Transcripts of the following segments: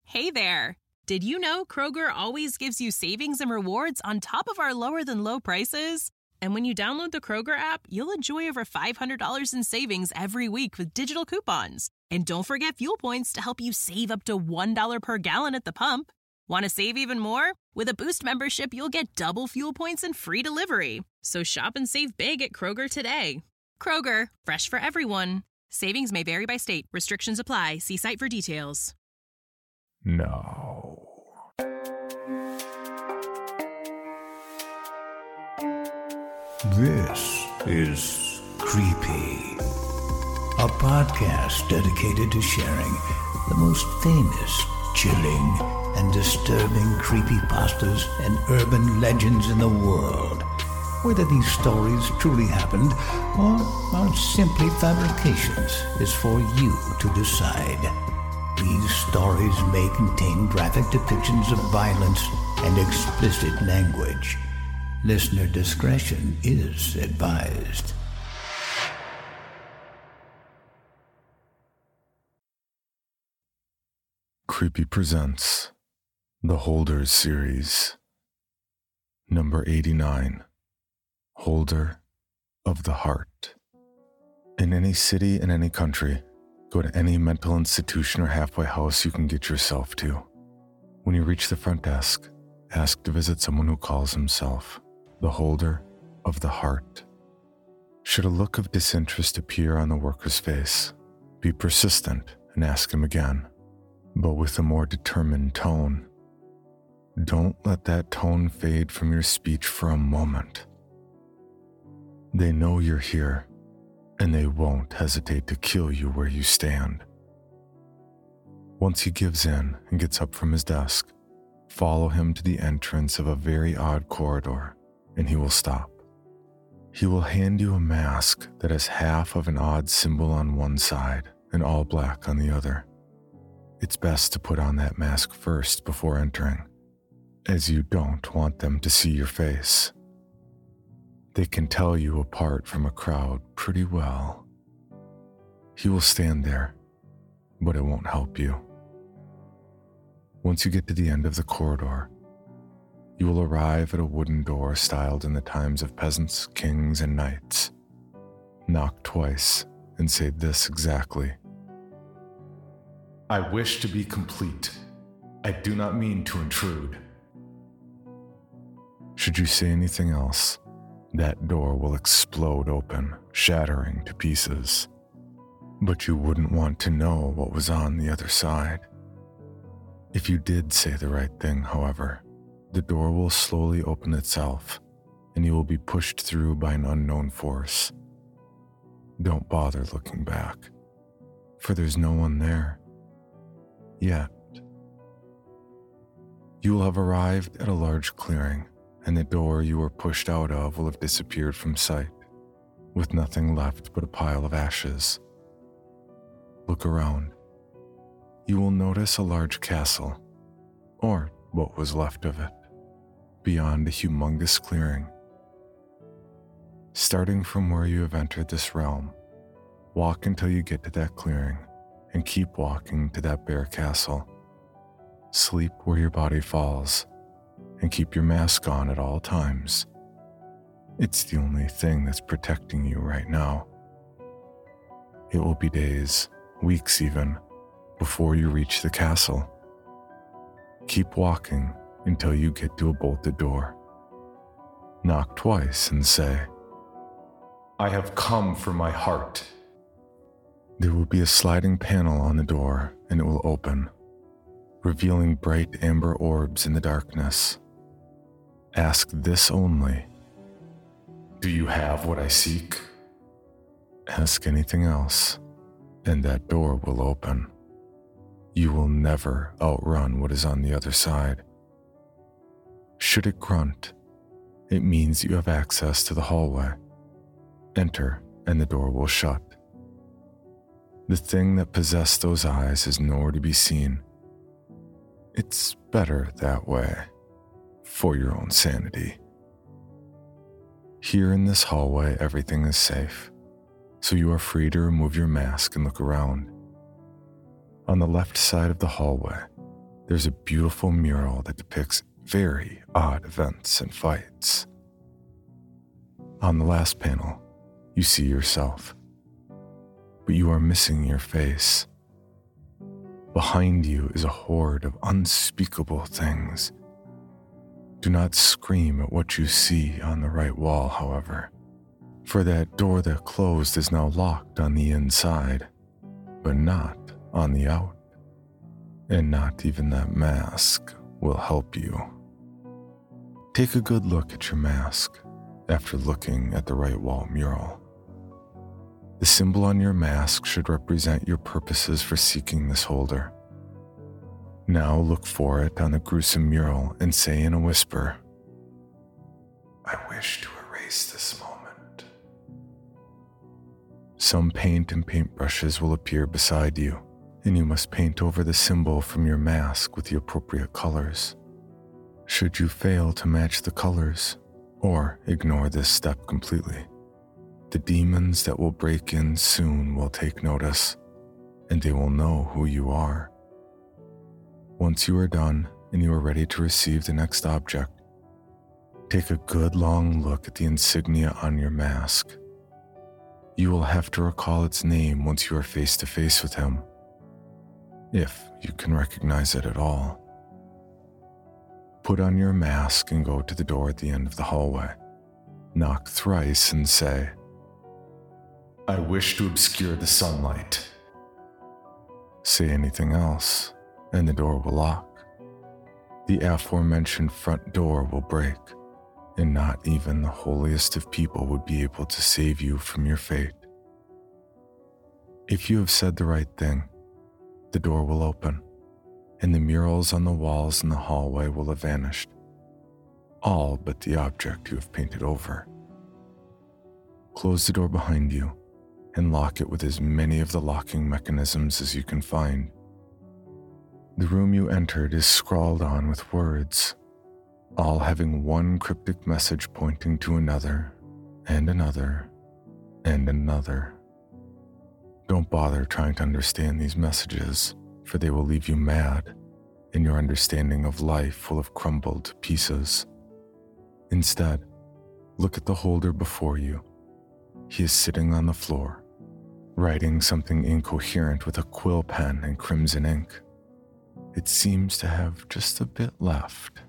Hey there! Did you know Kroger always gives you savings and rewards on top of our lower-than-low prices? And when you download the Kroger app, you'll enjoy over $500 in savings every week with digital coupons. And don't forget fuel points to help you save up to $1 per gallon at the pump. Want to save even more? With a Boost membership, you'll get double fuel points and free delivery. So shop and save big at Kroger today. Kroger, fresh for everyone. Savings may vary by state. Restrictions apply. See site for details. No. This is Creepy, a podcast dedicated to sharing the most famous, chilling, and disturbing creepypastas and urban legends in the world. Whether these stories truly happened or are simply fabrications is for you to decide. These stories may contain graphic depictions of violence and explicit language. Listener discretion is advised. Creepy presents The Holders series. Number 89. Holder of the Heart. In any city, in any country, go to any mental institution or halfway house you can get yourself to. When you reach the front desk, ask to visit someone who calls himself the Holder of the Heart. Should a look of disinterest appear on the worker's face, be persistent and ask him again, but with a more determined tone. Don't let that tone fade from your speech for a moment. They know you're here, and they won't hesitate to kill you where you stand. Once he gives in and gets up from his desk, follow him to the entrance of a very odd corridor, and he will stop. He will hand you a mask that has half of an odd symbol on one side and all black on the other. It's best to put on that mask first before entering, as you don't want them to see your face. They can tell you apart from a crowd pretty well. He will stand there, but it won't help you. Once you get to the end of the corridor, you will arrive at a wooden door styled in the times of peasants, kings, and knights. Knock twice and say this exactly. I wish to be complete. I do not mean to intrude. Should you say anything else, that door will explode open, shattering to pieces. But you wouldn't want to know what was on the other side. If you did say the right thing, however, the door will slowly open itself, and you will be pushed through by an unknown force. Don't bother looking back, for there's no one there. Yet. You will have arrived at a large clearing, and the door you were pushed out of will have disappeared from sight, with nothing left but a pile of ashes. Look around. You will notice a large castle, or what was left of it, beyond a humongous clearing. Starting from where you have entered this realm, walk until you get to that clearing, and keep walking to that bare castle. Sleep where your body falls, and keep your mask on at all times. It's the only thing that's protecting you right now. It will be days, weeks even, before you reach the castle. Keep walking until you get to a bolted door. Knock twice and say, I have come for my heart. There will be a sliding panel on the door, and it will open, revealing bright amber orbs in the darkness. Ask this only. Do you have what I seek? Ask anything else, and that door will open. You will never outrun what is on the other side. Should it grunt, it means you have access to the hallway. Enter, and the door will shut. The thing that possessed those eyes is nowhere to be seen. It's better that way, for your own sanity. Here in this hallway, everything is safe, so you are free to remove your mask and look around. On the left side of the hallway, there's a beautiful mural that depicts very odd events and fights. On the last panel, you see yourself, but you are missing your face. Behind you is a horde of unspeakable things. Do not scream at what you see on the right wall, however, for that door that closed is now locked on the inside, but not on the out. And not even that mask will help you. Take a good look at your mask after looking at the right wall mural. The symbol on your mask should represent your purposes for seeking this holder. Now look for it on the gruesome mural and say in a whisper, "I wish to erase this moment." Some paint and paintbrushes will appear beside you, and you must paint over the symbol from your mask with the appropriate colors. Should you fail to match the colors, or ignore this step completely, the demons that will break in soon will take notice, and they will know who you are. Once you are done and you are ready to receive the next object, take a good long look at the insignia on your mask. You will have to recall its name once you are face to face with him, if you can recognize it at all. Put on your mask and go to the door at the end of the hallway. Knock thrice and say, "I wish to obscure the sunlight." Say anything else, and the door will lock. The aforementioned front door will break, and not even the holiest of people would be able to save you from your fate. If you have said the right thing, the door will open, and the murals on the walls in the hallway will have vanished, all but the object you have painted over. Close the door behind you and lock it with as many of the locking mechanisms as you can find. The room you entered is scrawled on with words, all having one cryptic message pointing to another, and another, and another. Don't bother trying to understand these messages, for they will leave you mad, and your understanding of life will have crumbled to pieces. Instead, look at the holder before you. He is sitting on the floor, writing something incoherent with a quill pen and crimson ink. It seems to have just a bit left.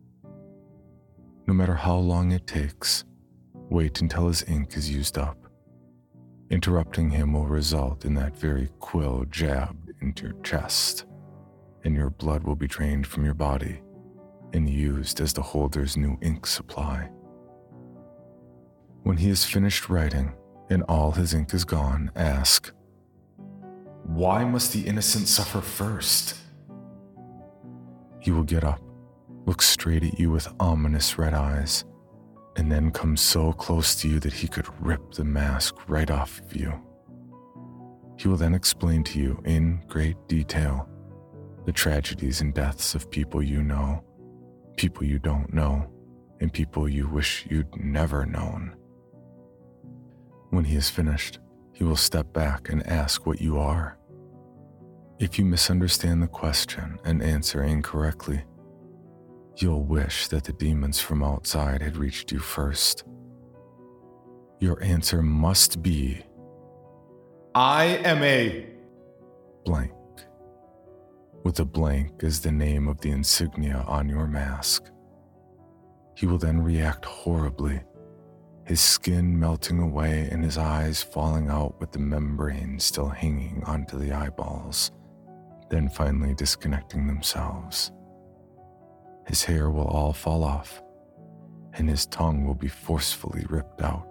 No matter how long it takes, wait until his ink is used up. Interrupting him will result in that very quill jabbed into your chest, and your blood will be drained from your body and used as the holder's new ink supply. When he is finished writing and all his ink is gone, ask, "Why must the innocent suffer first?" He will get up, look straight at you with ominous red eyes, and then come so close to you that he could rip the mask right off of you. He will then explain to you in great detail the tragedies and deaths of people you know, people you don't know, and people you wish you'd never known. When he is finished, he will step back and ask what you are. If you misunderstand the question and answer incorrectly, you'll wish that the demons from outside had reached you first. Your answer must be, "I am a blank," with a blank as the name of the insignia on your mask. He will then react horribly, his skin melting away and his eyes falling out with the membrane still hanging onto the eyeballs, then finally disconnecting themselves. His hair will all fall off, and his tongue will be forcefully ripped out.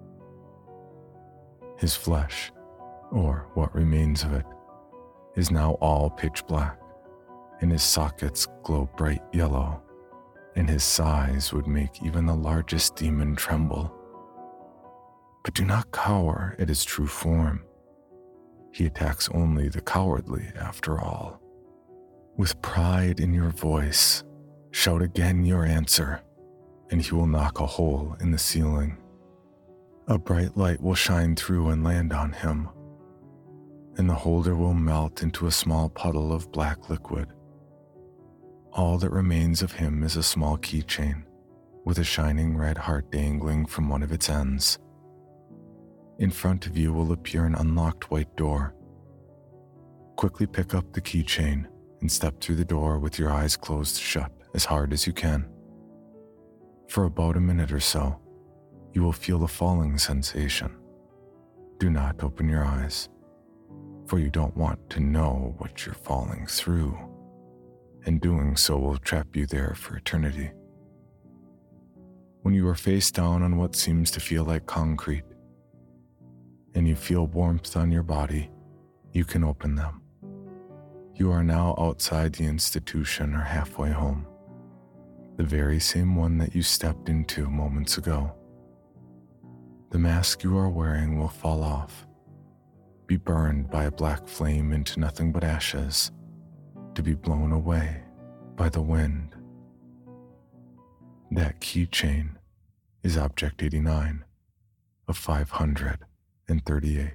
His flesh, or what remains of it, is now all pitch black, and his sockets glow bright yellow, and his size would make even the largest demon tremble. But do not cower at his true form. He attacks only the cowardly, after all. With pride in your voice, shout again your answer, and he will knock a hole in the ceiling. A bright light will shine through and land on him, and the holder will melt into a small puddle of black liquid. All that remains of him is a small keychain with a shining red heart dangling from one of its ends. In front of you will appear an unlocked white door. Quickly pick up the keychain and step through the door with your eyes closed shut as hard as you can. For about a minute or so, you will feel a falling sensation. Do not open your eyes, for you don't want to know what you're falling through, and doing so will trap you there for eternity. When you are face down on what seems to feel like concrete, and you feel warmth on your body, you can open them. You are now outside the institution or halfway home, the very same one that you stepped into moments ago. The mask you are wearing will fall off, be burned by a black flame into nothing but ashes, to be blown away by the wind. That keychain is Object 89 of 538.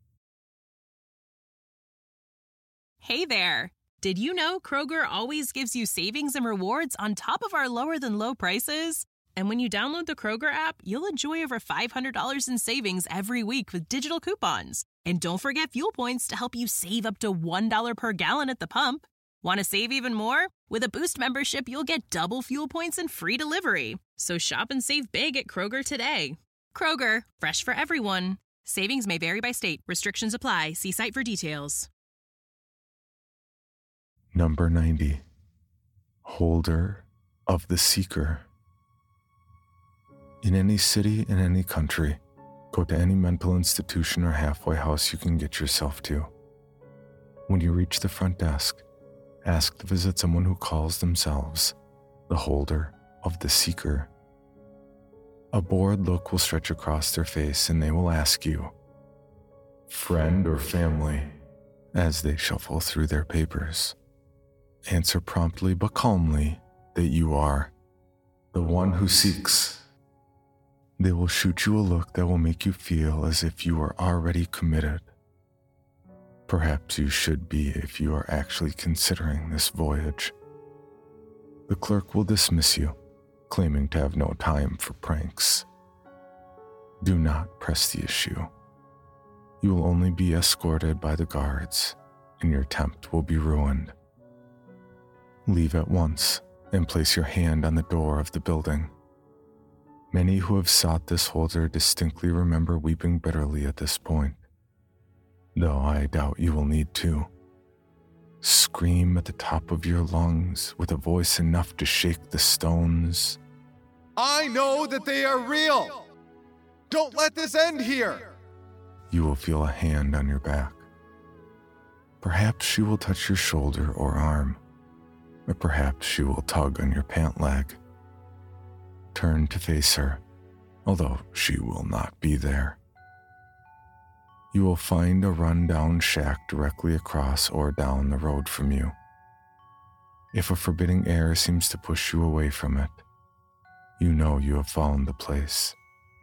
Hey there! Did you know Kroger always gives you savings and rewards on top of our lower-than-low prices? And when you download the Kroger app, you'll enjoy over $500 in savings every week with digital coupons. And don't forget fuel points to help you save up to $1 per gallon at the pump. Want to save even more? With a Boost membership, you'll get double fuel points and free delivery. So shop and save big at Kroger today. Kroger, fresh for everyone. Savings may vary by state. Restrictions apply. See site for details. Number 90. Holder of the Seeker. In any city, in any country, go to any mental institution or halfway house you can get yourself to. When you reach the front desk, ask to visit someone who calls themselves the Holder of the Seeker. A bored look will stretch across their face and they will ask you, friend or family, as they shuffle through their papers. Answer promptly but calmly that you are the one who seeks. They will shoot you a look that will make you feel as if you are already committed. Perhaps you should be if you are actually considering this voyage. The clerk will dismiss you, claiming to have no time for pranks. Do not press the issue. You will only be escorted by the guards, and your attempt will be ruined. Leave at once and place your hand on the door of the building. Many who have sought this holder distinctly remember weeping bitterly at this point, though I doubt you will need to. Scream at the top of your lungs with a voice enough to shake the stones. I know that they are real! Don't let this end here! You will feel a hand on your back. Perhaps she will touch your shoulder or arm, or perhaps she will tug on your pant leg. Turn to face her, although she will not be there. You will find a run-down shack directly across or down the road from you. If a forbidding air seems to push you away from it, you know you have found the place.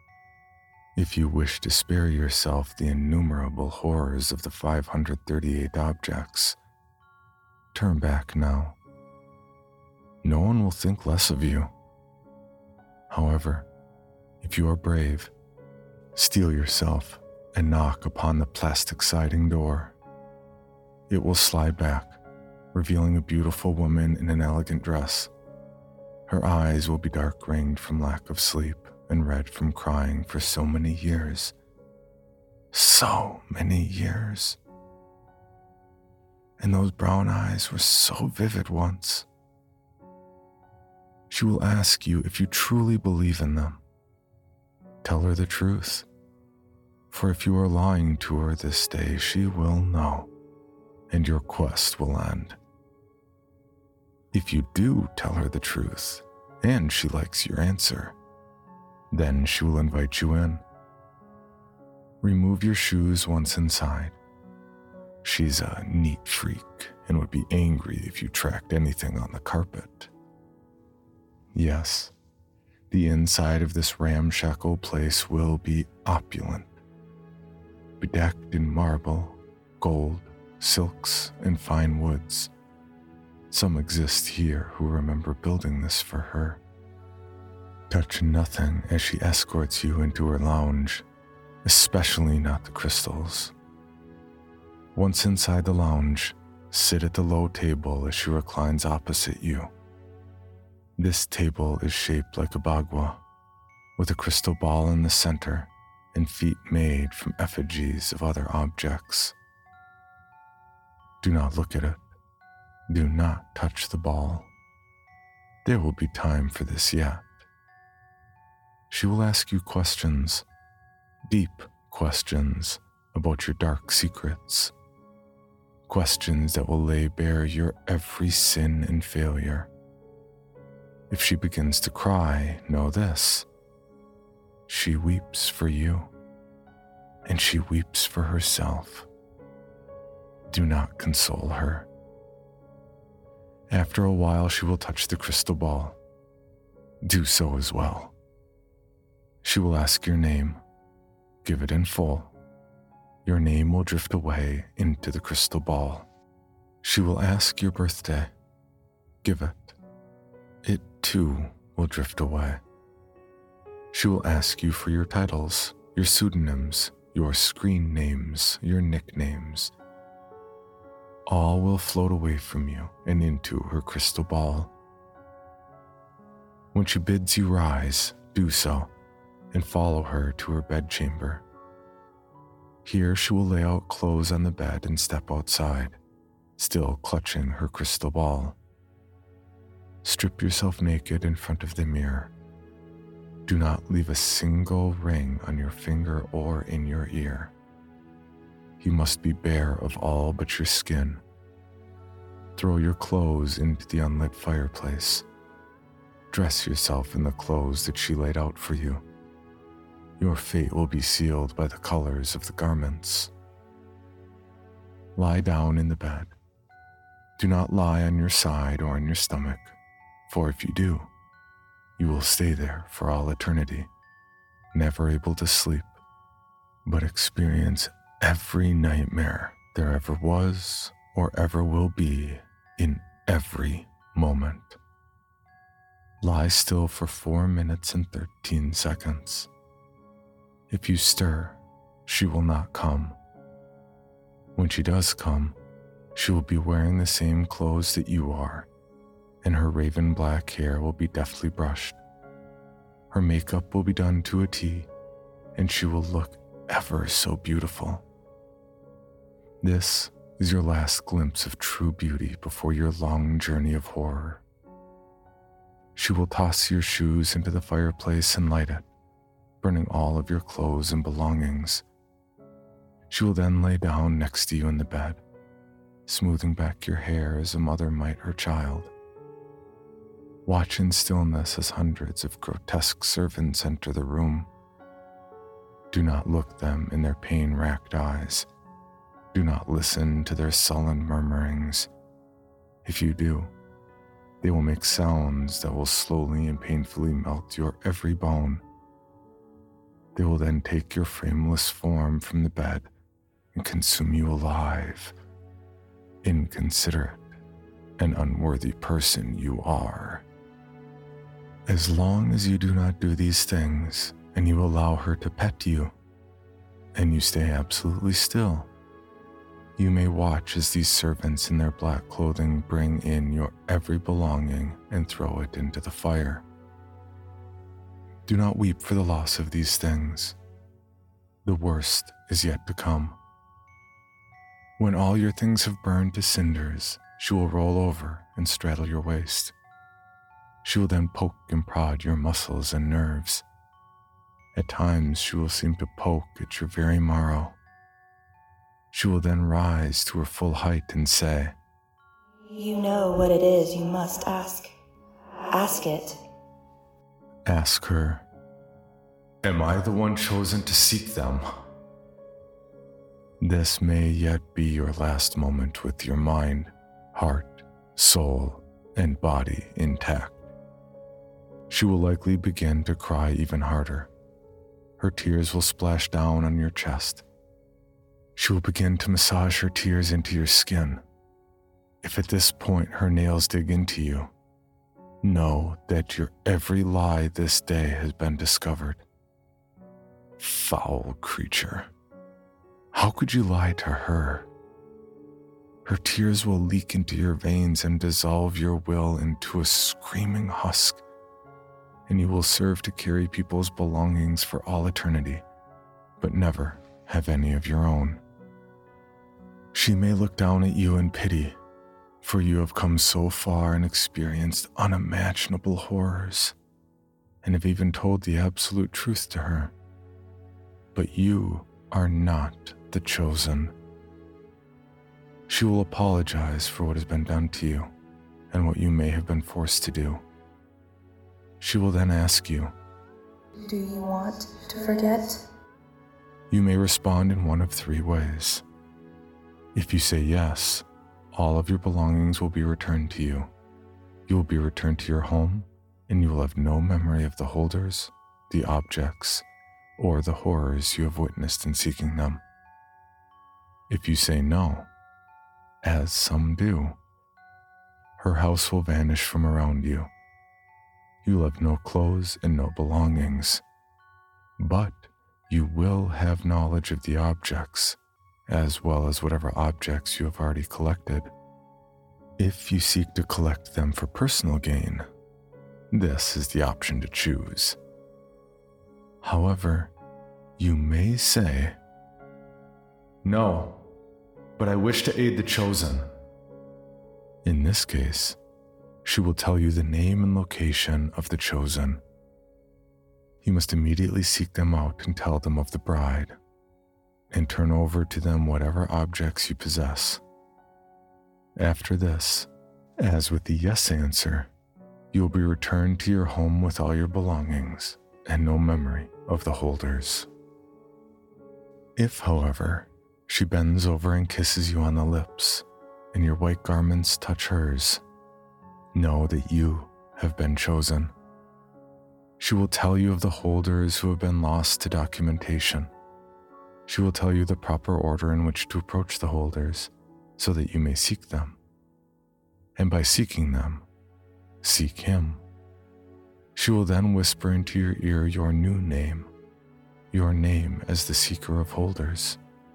If you wish to spare yourself the innumerable horrors of the 538 objects, turn back now. No one will think less of you. However, if you are brave, steel yourself and knock upon the plastic siding door. It will slide back, revealing a beautiful woman in an elegant dress. Her eyes will be dark-ringed from lack of sleep and red from crying for so many years. So many years. And those brown eyes were so vivid once. She will ask you if you truly believe in them. Tell her the truth, for if you are lying to her this day, she will know, and your quest will end. If you do tell her the truth, and she likes your answer, then she will invite you in. Remove your shoes once inside. She's a neat freak and would be angry if you tracked anything on the carpet. Yes, the inside of this ramshackle place will be opulent, bedecked in marble, gold, silks, and fine woods. Some exist here who remember building this for her. Touch nothing as she escorts you into her lounge, especially not the crystals. Once inside the lounge, sit at the low table as she reclines opposite you. This table is shaped like a bagua, with a crystal ball in the center and feet made from effigies of other objects. Do not look at it. Do not touch the ball. There will be time for this yet. She will ask you questions, deep questions about your dark secrets, questions that will lay bare your every sin and failure. If she begins to cry, know this: she weeps for you, and she weeps for herself. Do not console her. After a while, she will touch the crystal ball. Do so as well. She will ask your name. Give it in full. Your name will drift away into the crystal ball. She will ask your birthday. Give it. It too will drift away. She will ask you for your titles, your pseudonyms, your screen names, your nicknames. All will float away from you and into her crystal ball. When she bids you rise, do so, and follow her to her bedchamber. Here she will lay out clothes on the bed and step outside, still clutching her crystal ball. Strip yourself naked in front of the mirror. Do not leave a single ring on your finger or in your ear. You must be bare of all but your skin. Throw your clothes into the unlit fireplace. Dress yourself in the clothes that she laid out for you. Your fate will be sealed by the colors of the garments. Lie down in the bed. Do not lie on your side or on your stomach, for if you do, you will stay there for all eternity, never able to sleep, but experience every nightmare there ever was or ever will be in every moment. Lie still for 4 minutes and 13 seconds. If you stir, she will not come. When she does come, she will be wearing the same clothes that you are, and her raven black hair will be deftly brushed. Her makeup will be done to a T, and she will look ever so beautiful. This is your last glimpse of true beauty before your long journey of horror. She will toss your shoes into the fireplace and light it, burning all of your clothes and belongings. She will then lay down next to you in the bed, smoothing back your hair as a mother might her child. Watch in stillness as hundreds of grotesque servants enter the room. Do not look them in their pain-racked eyes. Do not listen to their sullen murmurings. If you do, they will make sounds that will slowly and painfully melt your every bone. They will then take your frameless form from the bed and consume you alive. Inconsiderate and unworthy person you are. As long as you do not do these things and you allow her to pet you, and you stay absolutely still, you may watch as these servants in their black clothing bring in your every belonging and throw it into the fire. Do not weep for the loss of these things. The worst is yet to come. When all your things have burned to cinders, she will roll over and straddle your waist. She will then poke and prod your muscles and nerves. At times, she will seem to poke at your very marrow. She will then rise to her full height and say, "You know what it is you must ask. Ask it." Ask her, "Am I the one chosen to seek them?" This may yet be your last moment with your mind, heart, soul, and body intact. She will likely begin to cry even harder. Her tears will splash down on your chest. She will begin to massage her tears into your skin. If at this point her nails dig into you, know that your every lie this day has been discovered. Foul creature. How could you lie to her? Her tears will leak into your veins and dissolve your will into a screaming husk, and you will serve to carry people's belongings for all eternity, but never have any of your own. She may look down at you in pity, for you have come so far and experienced unimaginable horrors, and have even told the absolute truth to her. But you are not the chosen. She will apologize for what has been done to you and what you may have been forced to do. She will then ask you, Do you want to forget? You may respond in one of three ways. If you say yes, all of your belongings will be returned to you. You will be returned to your home, and you will have no memory of the holders, the objects, or the horrors you have witnessed in seeking them. If you say no, as some do, her house will vanish from around you. You will have no clothes and no belongings, but you will have knowledge of the objects, as well as whatever objects you have already collected. If you seek to collect them for personal gain, this is the option to choose. However, you may say, No, but I wish to aid the chosen. In this case, she will tell you the name and location of the chosen. You must immediately seek them out and tell them of the bride, and turn over to them whatever objects you possess. After this, as with the yes answer, you will be returned to your home with all your belongings and no memory of the holders. If, however, she bends over and kisses you on the lips, and your white garments touch hers, know that you have been chosen. She will tell you of the holders who have been lost to documentation. She will tell you the proper order in which to approach the holders so that you may seek them. And by seeking them, seek him. She will then whisper into your ear your new name, your name as the seeker of holders.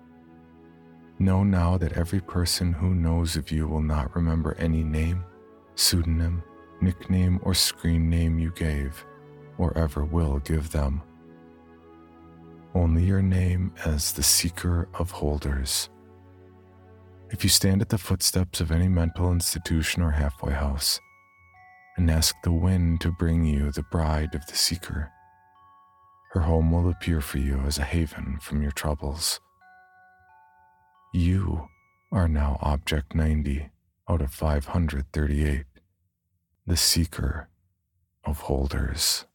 Know now that every person who knows of you will not remember any name, pseudonym, nickname, or screen name you gave, or ever will give them. Only your name as the seeker of holders. If you stand at the footsteps of any mental institution or halfway house and ask the wind to bring you the bride of the seeker, her home will appear for you as a haven from your troubles. You are now Object 90 out of 538, the seeker of holders.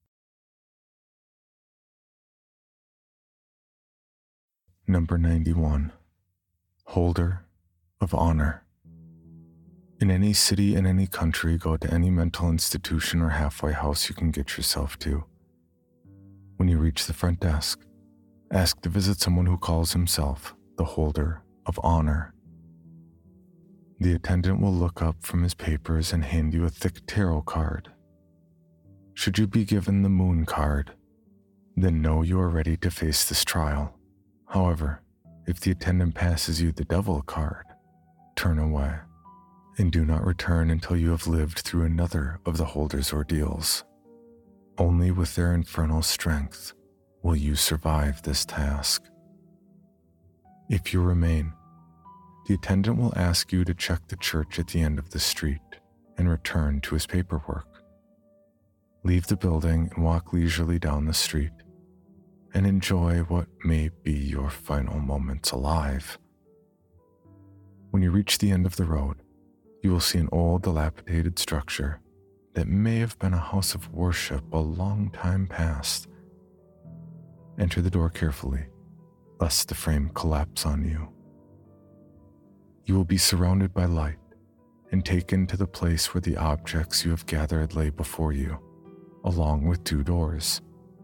Number 91, Holder of Honor. In any city in any country, go to any mental institution or halfway house you can get yourself to. When you reach the front desk, ask to visit someone who calls himself the Holder of Honor. The attendant will look up from his papers and hand you a thick tarot card. Should you be given the Moon card, then know you are ready to face this trial. However, if the attendant passes you the Devil card, turn away and do not return until you have lived through another of the Holder's ordeals. Only with their infernal strength will you survive this task. If you remain, the attendant will ask you to check the church at the end of the street and return to his paperwork. Leave the building and walk leisurely down the street and enjoy what may be your final moments alive. When you reach the end of the road, you will see an old, dilapidated structure that may have been a house of worship a long time past. Enter the door carefully, lest the frame collapse on you. You will be surrounded by light and taken to the place where the objects you have gathered lay before you, along with 2 doors.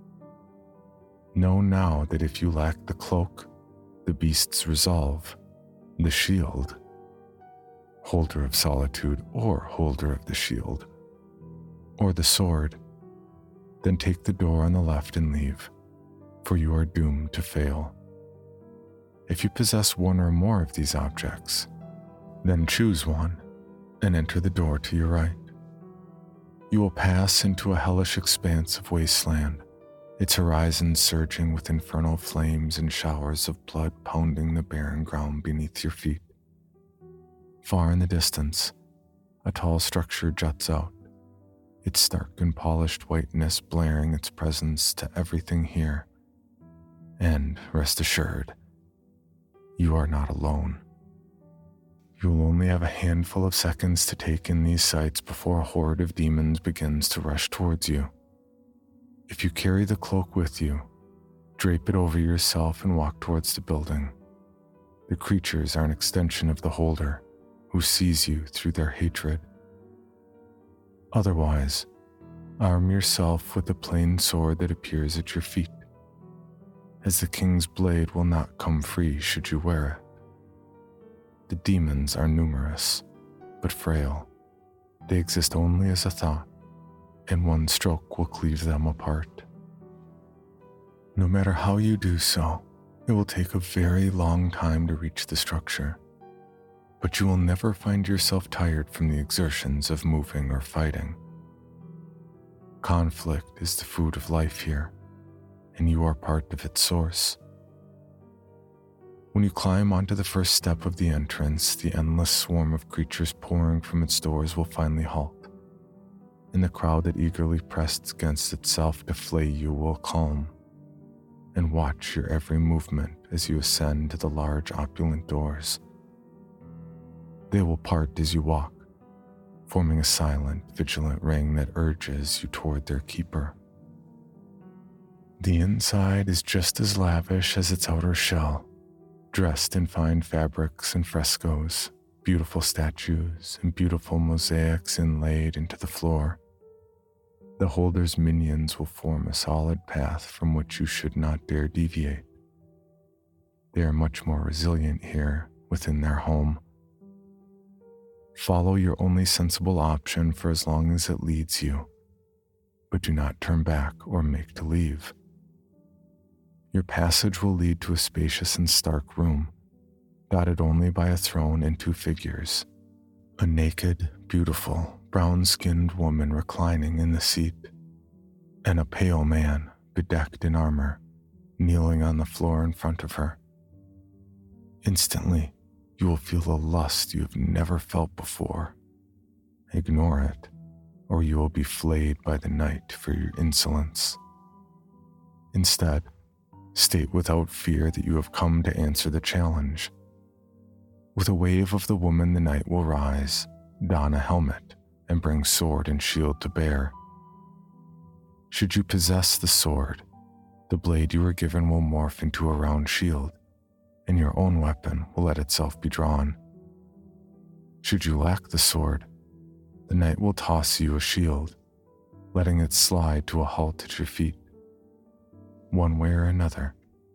Know now that if you lack the cloak, the beast's resolve, the shield, holder of solitude or holder of the shield, or the sword, then take the door on the left and leave, for you are doomed to fail. If you possess one or more of these objects, then choose one and enter the door to your right. You will pass into a hellish expanse of wasteland, its horizon surging with infernal flames and showers of blood pounding the barren ground beneath your feet. Far in the distance, a tall structure juts out, its stark and polished whiteness blaring its presence to everything here. And rest assured, you are not alone. You will only have a handful of seconds to take in these sights before a horde of demons begins to rush towards you. If you carry the cloak with you, drape it over yourself and walk towards the building. The creatures are an extension of the holder, who sees you through their hatred. Otherwise, arm yourself with the plain sword that appears at your feet, as the king's blade will not come free should you wear it. The demons are numerous, but frail. They exist only as a thought, and one stroke will cleave them apart. No matter how you do so, it will take a very long time to reach the structure, but you will never find yourself tired from the exertions of moving or fighting. Conflict is the food of life here, and you are part of its source. When you climb onto the first step of the entrance, the endless swarm of creatures pouring from its doors will finally halt, and the crowd that eagerly pressed against itself to flay you will calm and watch your every movement as you ascend to the large opulent doors. They will part as you walk, forming a silent, vigilant ring that urges you toward their keeper. The inside is just as lavish as its outer shell, dressed in fine fabrics and frescoes, beautiful statues, and beautiful mosaics inlaid into the floor. The holder's minions will form a solid path from which you should not dare deviate. They are much more resilient here within their home. Follow your only sensible option for as long as it leads you, but do not turn back or make to leave. Your passage will lead to a spacious and stark room, dotted only by a throne and two figures, a naked, beautiful, brown-skinned woman reclining in the seat, and a pale man, bedecked in armor, kneeling on the floor in front of her. Instantly, you will feel a lust you have never felt before. Ignore it, or you will be flayed by the night for your insolence. Instead, state without fear that you have come to answer the challenge. With a wave of the woman, the knight will rise, don a helmet, and bring sword and shield to bear. Should you possess the sword, the blade you were given will morph into a round shield, and your own weapon will let itself be drawn. Should you lack the sword, the knight will toss you a shield, letting it slide to a halt at your feet. One way or another.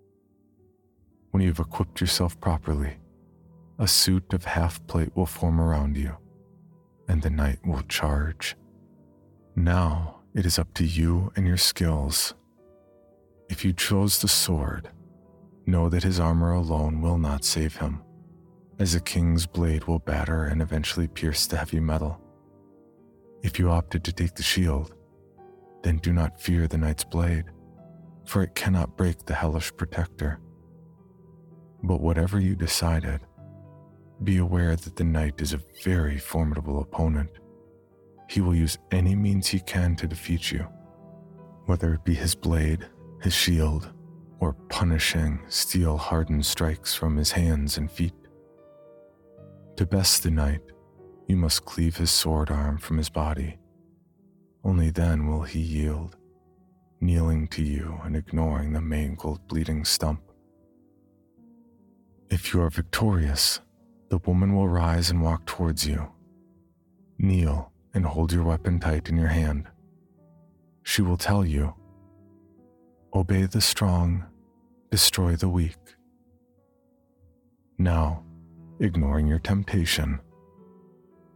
When you've equipped yourself properly, a suit of half plate will form around you, and the knight will charge. Now it is up to you and your skills. If you chose the sword, know that his armor alone will not save him, as a king's blade will batter and eventually pierce the heavy metal. If you opted to take the shield, then do not fear the knight's blade, for it cannot break the hellish protector. But whatever you decided, be aware that the knight is a very formidable opponent. He will use any means he can to defeat you, whether it be his blade, his shield, or punishing, steel-hardened strikes from his hands and feet. To best the knight, you must cleave his sword arm from his body. Only then will he yield, kneeling to you and ignoring the mangled, bleeding stump. If you are victorious, the woman will rise and walk towards you. Kneel and hold your weapon tight in your hand. She will tell you, "Obey the strong, destroy the weak." Now, ignoring your temptation,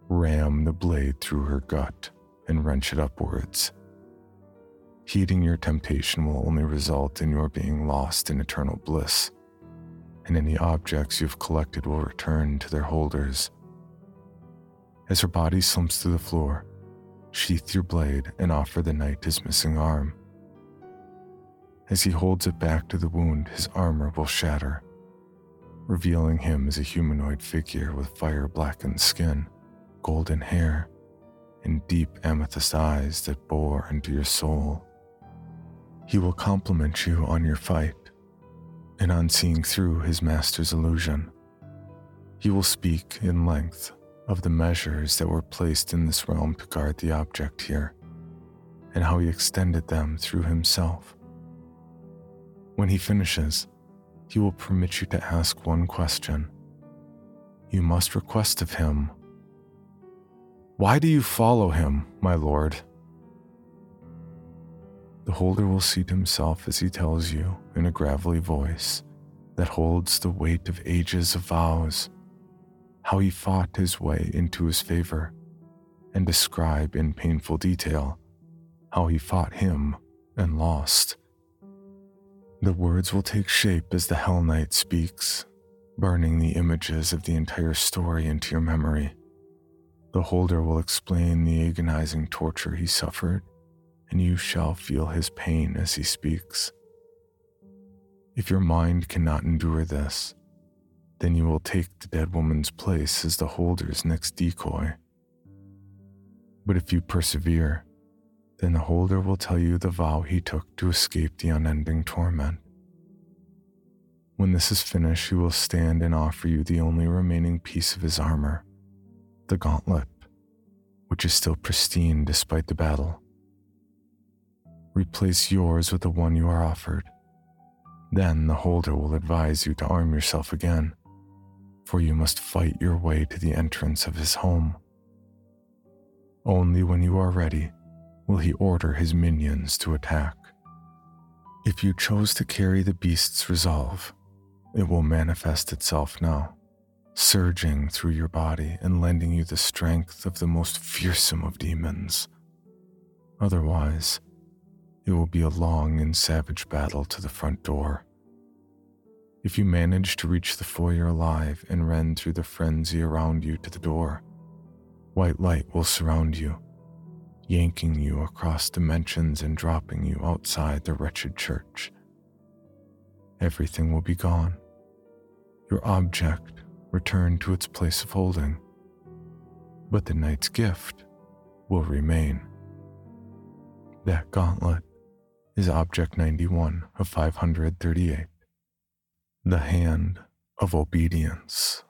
ram the blade through her gut and wrench it upwards. Heeding your temptation will only result in your being lost in eternal bliss, and any objects you've collected will return to their holders. As her body slumps to the floor, sheath your blade and offer the knight his missing arm. As he holds it back to the wound, his armor will shatter, revealing him as a humanoid figure with fire-blackened skin, golden hair, and deep amethyst eyes that bore into your soul. He will compliment you on your fight, and on seeing through his master's illusion. He will speak in length of the measures that were placed in this realm to guard the object here, and how he extended them through himself. When he finishes, he will permit you to ask one question. You must request of him, "Why do you follow him, my lord?" The holder will seat himself as he tells you in a gravelly voice that holds the weight of ages of vows, how he fought his way into his favor, and describe in painful detail how he fought him and lost. The words will take shape as the Hell Knight speaks, burning the images of the entire story into your memory. The holder will explain the agonizing torture he suffered, and you shall feel his pain as he speaks. If your mind cannot endure this, then you will take the dead woman's place as the holder's next decoy. But if you persevere, then the holder will tell you the vow he took to escape the unending torment. When this is finished, he will stand and offer you the only remaining piece of his armor, the gauntlet, which is still pristine despite the battle. Replace yours with the one you are offered. Then the holder will advise you to arm yourself again, for you must fight your way to the entrance of his home. Only when you are ready will he order his minions to attack. If you chose to carry the beast's resolve, it will manifest itself now, surging through your body and lending you the strength of the most fearsome of demons. Otherwise, it will be a long and savage battle to the front door. If you manage to reach the foyer alive and run through the frenzy around you to the door, white light will surround you, yanking you across dimensions and dropping you outside the wretched church. Everything will be gone. Your object returned to its place of holding, but the knight's gift will remain. That gauntlet is Object 91 of 538, the Hand of Obedience.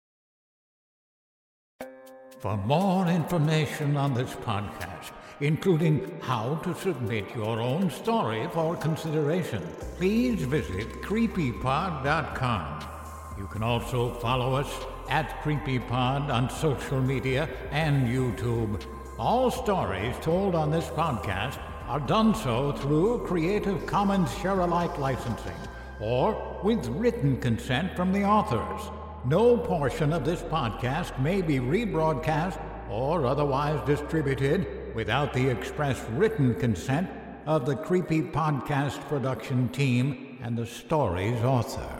For more information on this podcast, including how to submit your own story for consideration, please visit creepypod.com. You can also follow us at CreepyPod on social media and YouTube. All stories told on this podcast are done so through Creative Commons Share-alike licensing or with written consent from the authors. No portion of this podcast may be rebroadcast or otherwise distributed without the express written consent of the Creepy Podcast production team and the story's author.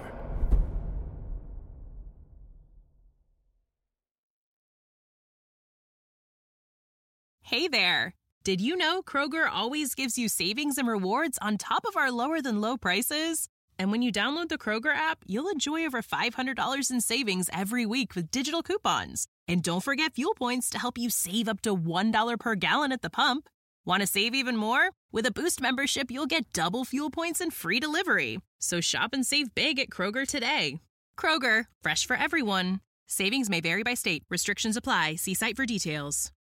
Hey there! Did you know Kroger always gives you savings and rewards on top of our lower-than-low prices? And when you download the Kroger app, you'll enjoy over $500 in savings every week with digital coupons. And don't forget fuel points to help you save up to $1 per gallon at the pump. Want to save even more? With a Boost membership, you'll get double fuel points and free delivery. So shop and save big at Kroger today. Kroger, fresh for everyone. Savings may vary by state. Restrictions apply. See site for details.